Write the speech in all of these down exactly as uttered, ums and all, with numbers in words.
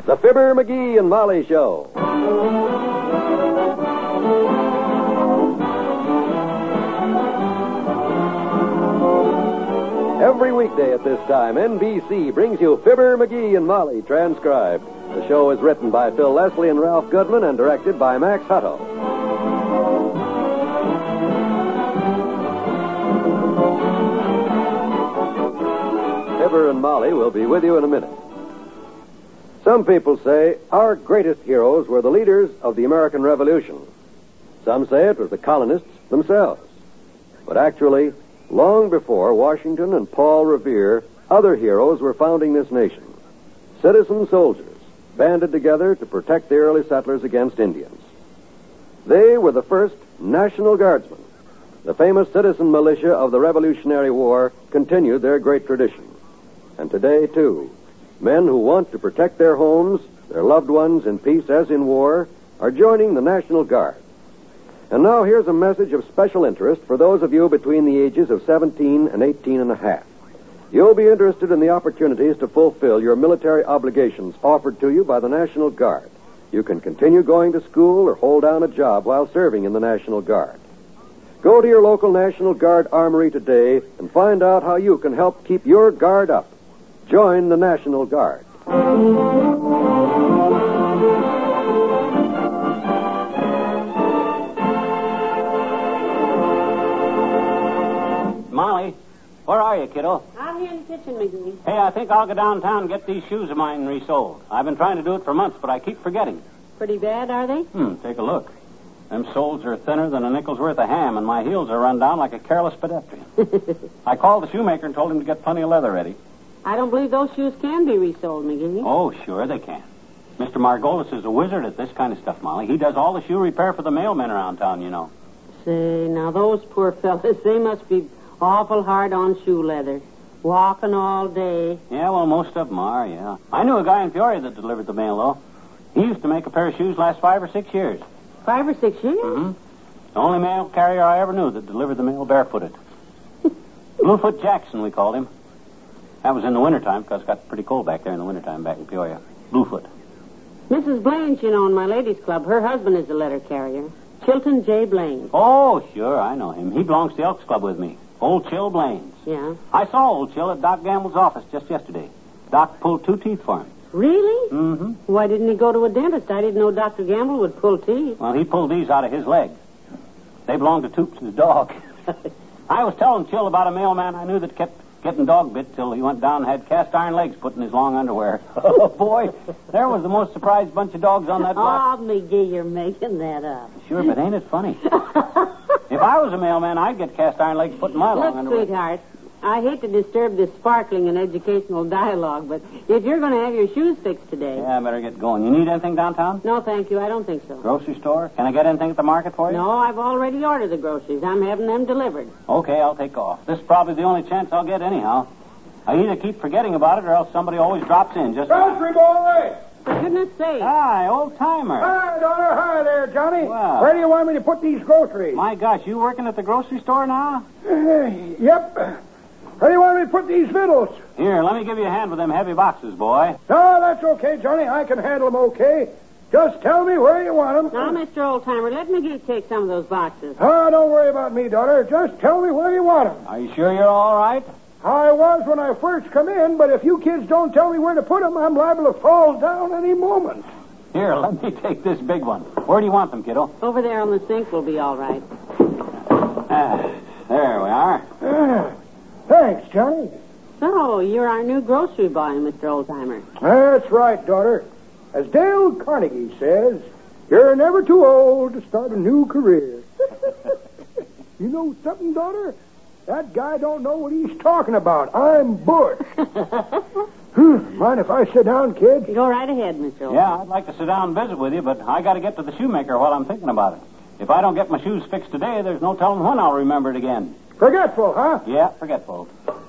The Fibber, McGee, and Molly Show. Every weekday at this time, N B C brings you Fibber, McGee, and Molly transcribed. The show is written by Phil Leslie and Ralph Goodman and directed by Max Hutto. Fibber and Molly will be with you in a minute. Some people say our greatest heroes were the leaders of the American Revolution. Some say it was the colonists themselves. But actually, long before Washington and Paul Revere, other heroes were founding this nation. Citizen soldiers banded together to protect the early settlers against Indians. They were the first National Guardsmen. The famous citizen militia of the Revolutionary War continued their great tradition. And today, too, men who want to protect their homes, their loved ones in peace as in war, are joining the National Guard. And now here's a message of special interest for those of you between the ages of seventeen and eighteen and a half. You'll be interested in the opportunities to fulfill your military obligations offered to you by the National Guard. You can continue going to school or hold down a job while serving in the National Guard. Go to your local National Guard armory today and find out how you can help keep your guard up. Join the National Guard. Molly, where are you, kiddo? I'm here in the kitchen, McGee. Hey, I think I'll go downtown and get these shoes of mine resold. I've been trying to do it for months, but I keep forgetting. Pretty bad, are they? Hmm, take a look. Them soles are thinner than a nickel's worth of ham, and my heels are run down like a careless pedestrian. I called the shoemaker and told him to get plenty of leather ready. I don't believe those shoes can be resold, McGee. Oh, sure they can. Mister Margolis is a wizard at this kind of stuff, Molly. He does all the shoe repair for the mailmen around town, you know. Say, now those poor fellas, they must be awful hard on shoe leather. Walking all day. Yeah, well, most of them are, yeah. I knew a guy in Peoria that delivered the mail, though. He used to make a pair of shoes last five or six years. Five or six years? Mm-hmm. The only mail carrier I ever knew that delivered the mail barefooted. Bluefoot Jackson, we called him. That was in the wintertime, because it got pretty cold back there in the wintertime back in Peoria. Bluefoot. Missus Blaine, you know, in my ladies' club, her husband is a letter carrier. Chilton J. Blaine. Oh, sure, I know him. He belongs to the Elks Club with me. Old Chill Blaine's. Yeah? I saw Old Chill at Doc Gamble's office just yesterday. Doc pulled two teeth for him. Really? Mm-hmm. Why didn't he go to a dentist? I didn't know Doctor Gamble would pull teeth. Well, he pulled these out of his leg. They belong to Toops, his dog. I was telling Chill about a mailman I knew that kept getting dog bit till he went down and had cast iron legs put in his long underwear. Oh, boy, there was the most surprised bunch of dogs on that block. Oh, McGee, you're making that up. Sure, but ain't it funny? If I was a mailman, I'd get cast iron legs put in my long Look, underwear. sweetheart, I hate to disturb this sparkling and educational dialogue, but if you're going to have your shoes fixed today... Yeah, I better get going. You need anything downtown? No, thank you. I don't think so. Grocery store? Can I get anything at the market for you? No, I've already ordered the groceries. I'm having them delivered. Okay, I'll take off. This is probably the only chance I'll get anyhow. I either keep forgetting about it or else somebody always drops in. Just Grocery boy! For goodness sake. Hi, old timer. Hi, daughter. Hi there, Johnny. Wow. Where do you want me to put these groceries? My gosh, you working at the grocery store now? Uh, yep. Where do you want me to put these victuals? Here, let me give you a hand with them heavy boxes, boy. No, that's okay, Johnny. I can handle them okay. Just tell me where you want them. Now, Mister Oldtimer, let McGee take some of those boxes. Oh, don't worry about me, daughter. Just tell me where you want them. Are you sure you're all right? I was when I first come in, but if you kids don't tell me where to put them, I'm liable to fall down any moment. Here, let me take this big one. Where do you want them, kiddo? Over there on the sink will be all right. Ah, there we are. Ah, thanks, Johnny. So, you're our new grocery boy, Mister Oldtimer. That's right, daughter. As Dale Carnegie says, you're never too old to start a new career. You know something, daughter? That guy don't know what he's talking about. I'm Butch. Mind if I sit down, kid? Go right ahead, Mister Oldtimer. Yeah, I'd like to sit down and visit with you, but I got to get to the shoemaker while I'm thinking about it. If I don't get my shoes fixed today, there's no telling when I'll remember it again. Forgetful, huh? Yeah, forgetful.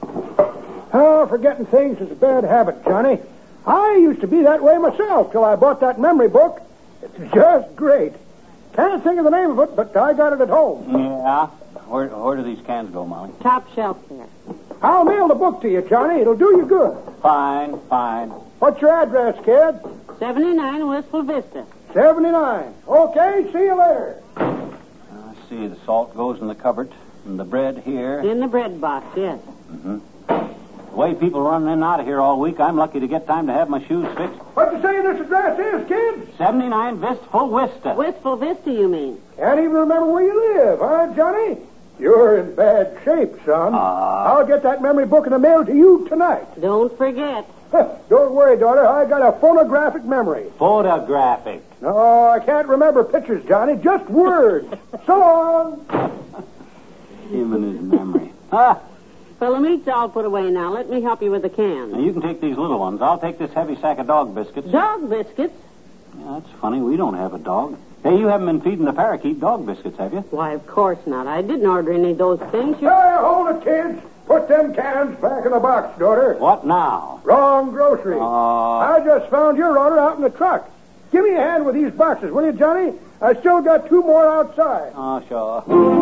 Oh, forgetting things is a bad habit, Johnny. I used to be that way myself till I bought that memory book. It's just great. Can't think of the name of it, but I got it at home. Yeah? Where, where do these cans go, Molly? Top shelf there. I'll mail the book to you, Johnny. It'll do you good. Fine, fine. What's your address, kid? seventy-nine Wistful Vista. seventy-nine. Okay, see you later. I see. The salt goes in the cupboard, and the bread here. In the bread box, yes. Mm-hmm. The way people run in and out of here all week, I'm lucky to get time to have my shoes fixed. What you say this address is, kid? seventy-nine Wistful Vista. Wistful Vista, you mean? Can't even remember where you live, huh, Johnny? You're in bad shape, son. Uh... I'll get that memory book in the mail to you tonight. Don't forget. Don't worry, daughter. I got a phonographic memory. Photographic. No, I can't remember pictures, Johnny. Just words. So long. Him and his memory. Ah. Well, the meat's all put away now. Let me help you with the can. Now, you can take these little ones. I'll take this heavy sack of dog biscuits. Dog biscuits? Yeah, that's funny. We don't have a dog. Hey, you haven't been feeding the parakeet dog biscuits, have you? Why, of course not. I didn't order any of those things. You... Hey, hold it, kids. Put them cans back in the box, daughter. What now? Wrong grocery. Uh... I just found your order out in the truck. Give me a hand with these boxes, will you, Johnny? I still got two more outside. Oh, sure.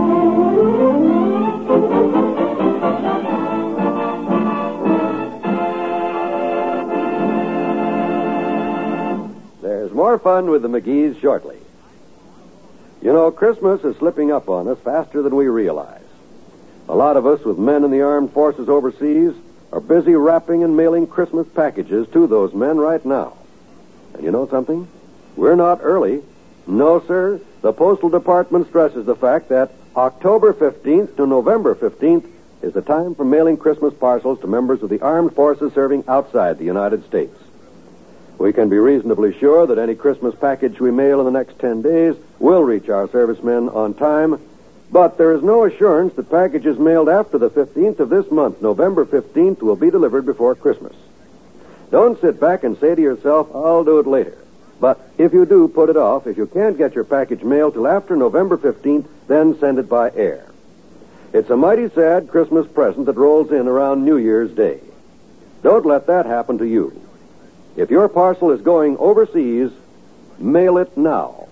There's more fun with the McGees shortly. You know, Christmas is slipping up on us faster than we realize. A lot of us with men in the armed forces overseas are busy wrapping and mailing Christmas packages to those men right now. And you know something? We're not early. No, sir. The Postal Department stresses the fact that October fifteenth to November fifteenth is the time for mailing Christmas parcels to members of the armed forces serving outside the United States. We can be reasonably sure that any Christmas package we mail in the next ten days will reach our servicemen on time, but there is no assurance that packages mailed after the fifteenth of this month, November fifteenth, will be delivered before Christmas. Don't sit back and say to yourself, I'll do it later. But if you do put it off, if you can't get your package mailed till after November fifteenth, then send it by air. It's a mighty sad Christmas present that rolls in around New Year's Day. Don't let that happen to you. If your parcel is going overseas, mail it now.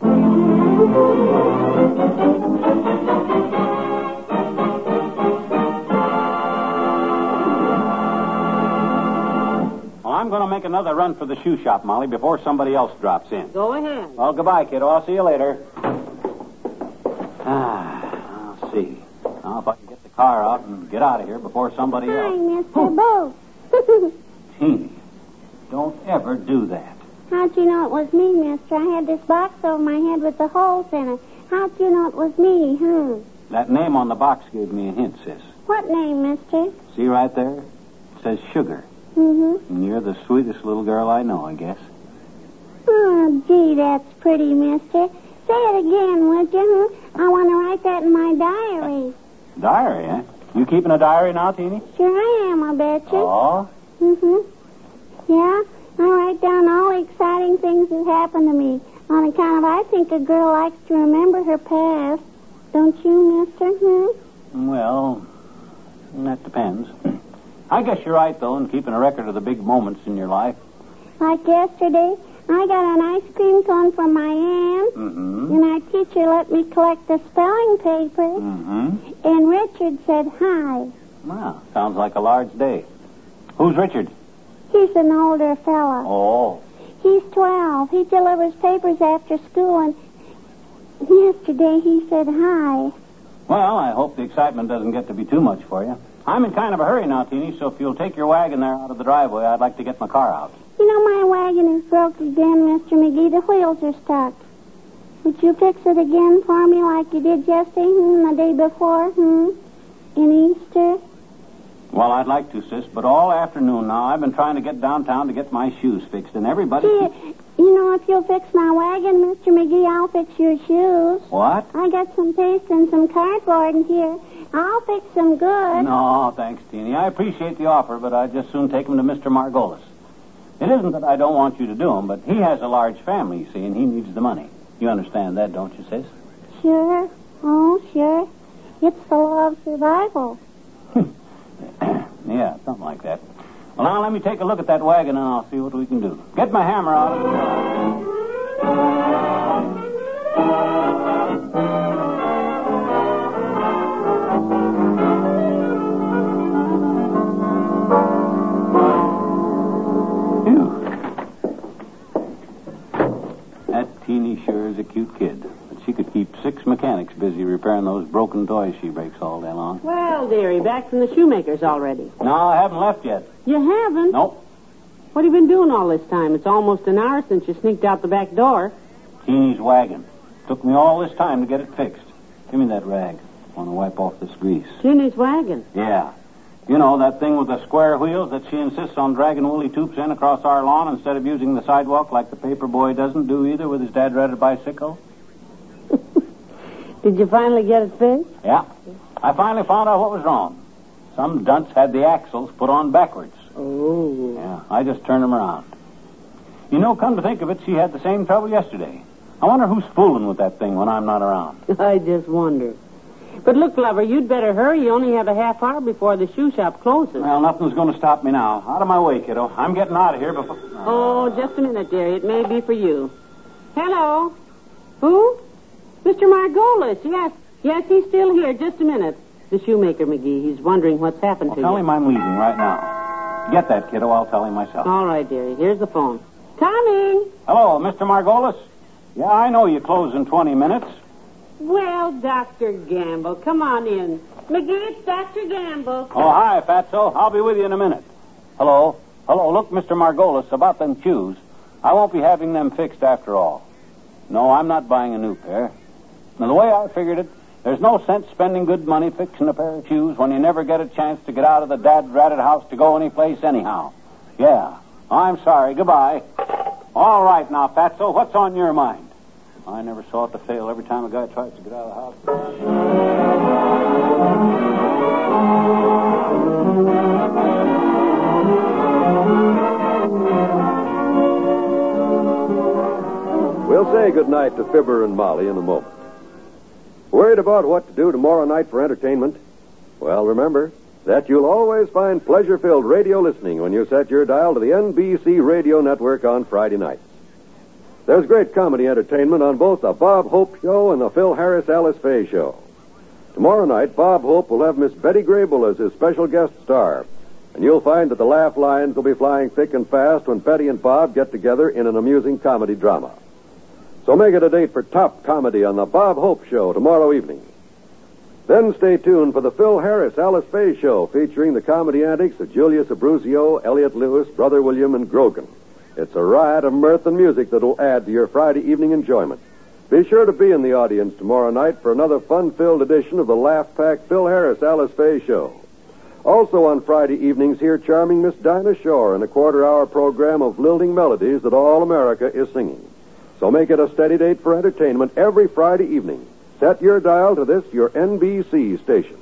Well, I'm going to make another run for the shoe shop, Molly, before somebody else drops in. Go ahead. Well, goodbye, kiddo. I'll see you later. Ah, I'll see. Now, if I can get the car out and get out of here before somebody Hi, else... Mister Booth. Teeny, don't ever do that. How'd you know it was me, mister? I had this box over my head with the holes in it. How'd you know it was me, huh? That name on the box gave me a hint, sis. What name, mister? See right there? It says Sugar. Mm-hmm. And you're the sweetest little girl I know, I guess. Oh, gee, that's pretty, mister. Say it again, would you, huh? I want to write that in my diary. Diary, eh? You keeping a diary now, Teeny? Sure I am, I bet you. Oh? Mm-hmm. Yeah, I write down all the exciting things that happen to me on account of I think a girl likes to remember her past. Don't you, mister? Hmm? Well, that depends. I guess you're right, though, in keeping a record of the big moments in your life. Like yesterday, I got an ice cream cone from my aunt, Mm-hmm. and our teacher let me collect the spelling papers, Mm-hmm. and Richard said hi. Well, sounds like a large day. Who's Richard? He's an older fella. Oh. He's twelve. He delivers papers after school, and yesterday he said hi. Well, I hope the excitement doesn't get to be too much for you. I'm in kind of a hurry now, Teeny, so if you'll take your wagon there out of the driveway, I'd like to get my car out. You know, my wagon is broke again, Mister McGee. The wheels are stuck. Would you fix it again for me like you did yesterday, hmm, the day before, hmm? In Easter? Well, I'd like to, sis, but all afternoon now I've been trying to get downtown to get my shoes fixed, and everybody... Gee, you know, if you'll fix my wagon, Mister McGee, I'll fix your shoes. What? I got some paste and some cardboard in here. I'll fix them good. No, thanks, Teeny. I appreciate the offer, but I'd just soon take them to Mister Margolis. It isn't that I don't want you to do them, but he has a large family, you see, and he needs the money. You understand that, don't you, sis? Sure. Oh, sure. It's the law of survival. Yeah, something like that. Well, now let me take a look at that wagon, and I'll see what we can do. Get my hammer out. Teeny sure is a cute kid. But she could keep six mechanics busy repairing those broken toys she breaks all day long. Well, dearie, back from the shoemaker's already. No, I haven't left yet. You haven't? Nope. What have you been doing all this time? It's almost an hour since you sneaked out the back door. Teeny's wagon. Took me all this time to get it fixed. Give me that rag. I want to wipe off this grease. Teeny's wagon? Yeah. You know, that thing with the square wheels that she insists on dragging woolly toops in across our lawn instead of using the sidewalk like the paper boy doesn't do either with his dad-ratted bicycle? Did you finally get it fixed? Yeah. I finally found out what was wrong. Some dunce had the axles put on backwards. Oh. Yeah, I just turned them around. You know, come to think of it, she had the same trouble yesterday. I wonder who's fooling with that thing when I'm not around. I just wonder. But look, lover, you'd better hurry. You only have a half hour before the shoe shop closes. Well, nothing's going to stop me now. Out of my way, kiddo. I'm getting out of here before... Oh, just a minute, dearie. It may be for you. Hello? Who? Mister Margolis. Yes. Yes, he's still here. Just a minute. The shoemaker, McGee. He's wondering what's happened well, to tell you. him I'm leaving right now. Get that, kiddo. I'll tell him myself. All right, dearie. Here's the phone. Coming. Hello, Mister Margolis. Yeah, I know you close in twenty minutes. Well, Doctor Gamble, come on in. McGee, it's Doctor Gamble. Oh, hi, Fatso. I'll be with you in a minute. Hello. Hello. Look, Mister Margolis, about them shoes. I won't be having them fixed after all. No, I'm not buying a new pair. Now, the way I figured it, there's no sense spending good money fixing a pair of shoes when you never get a chance to get out of the dad-ratted house to go anyplace anyhow. Yeah. I'm sorry. Goodbye. All right now, Fatso, what's on your mind? I never saw it to fail every time a guy tries to get out of the house. We'll say goodnight to Fibber and Molly in a moment. Worried about what to do tomorrow night for entertainment? Well, remember that you'll always find pleasure-filled radio listening when you set your dial to the N B C Radio Network on Friday nights. There's great comedy entertainment on both the Bob Hope Show and the Phil Harris Alice Faye Show. Tomorrow night, Bob Hope will have Miss Betty Grable as his special guest star. And you'll find that the laugh lines will be flying thick and fast when Betty and Bob get together in an amusing comedy drama. So make it a date for top comedy on the Bob Hope Show tomorrow evening. Then stay tuned for the Phil Harris Alice Faye Show featuring the comedy antics of Julius Abruzio, Elliot Lewis, Brother William, and Grogan. It's a riot of mirth and music that will add to your Friday evening enjoyment. Be sure to be in the audience tomorrow night for another fun-filled edition of the laugh-packed Phil Harris Alice Faye Show. Also on Friday evenings, hear charming Miss Dinah Shore in a quarter-hour program of lilting melodies that all America is singing. So make it a steady date for entertainment every Friday evening. Set your dial to this, your N B C station.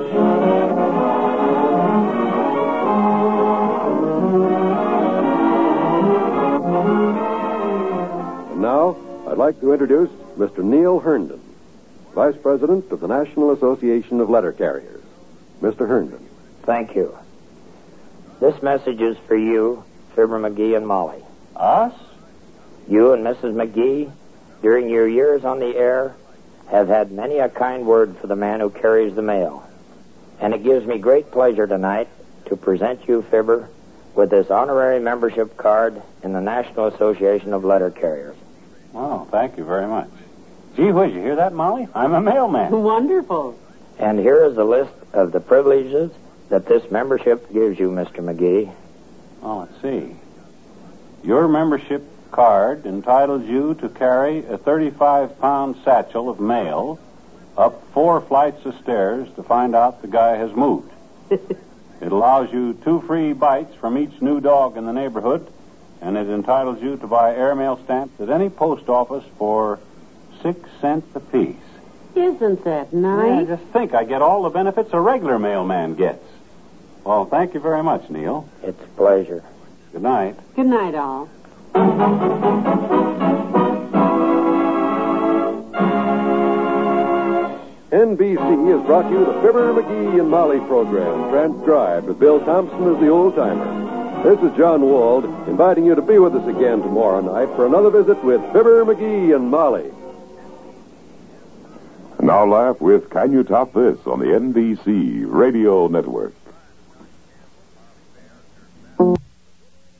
And now, I'd like to introduce Mister Neil Herndon, Vice President of the National Association of Letter Carriers. Mister Herndon. Thank you. This message is for you, Fibber McGee and Molly. Us? You and Missus McGee, during your years on the air, have had many a kind word for the man who carries the mail. And it gives me great pleasure tonight to present you, Fibber, with this honorary membership card in the National Association of Letter Carriers. Oh, thank you very much. Gee whiz, you hear that, Molly? I'm a mailman. Wonderful. And here is a list of the privileges that this membership gives you, Mister McGee. Oh, let's see. Your membership card entitles you to carry a thirty-five pound satchel of mail up four flights of stairs to find out the guy has moved. It allows you two free bites from each new dog in the neighborhood, and it entitles you to buy airmail stamps at any post office for six cents apiece. Isn't that nice? Yeah, just think, I get all the benefits a regular mailman gets. Well, thank you very much, Neil. It's a pleasure. Good night. Good night, all. N B C has brought you the Fibber, McGee, and Molly program, transcribed with Bill Thompson as the old-timer. This is John Wald, inviting you to be with us again tomorrow night for another visit with Fibber, McGee, and Molly. Now laugh with Can You Top This on the N B C Radio Network.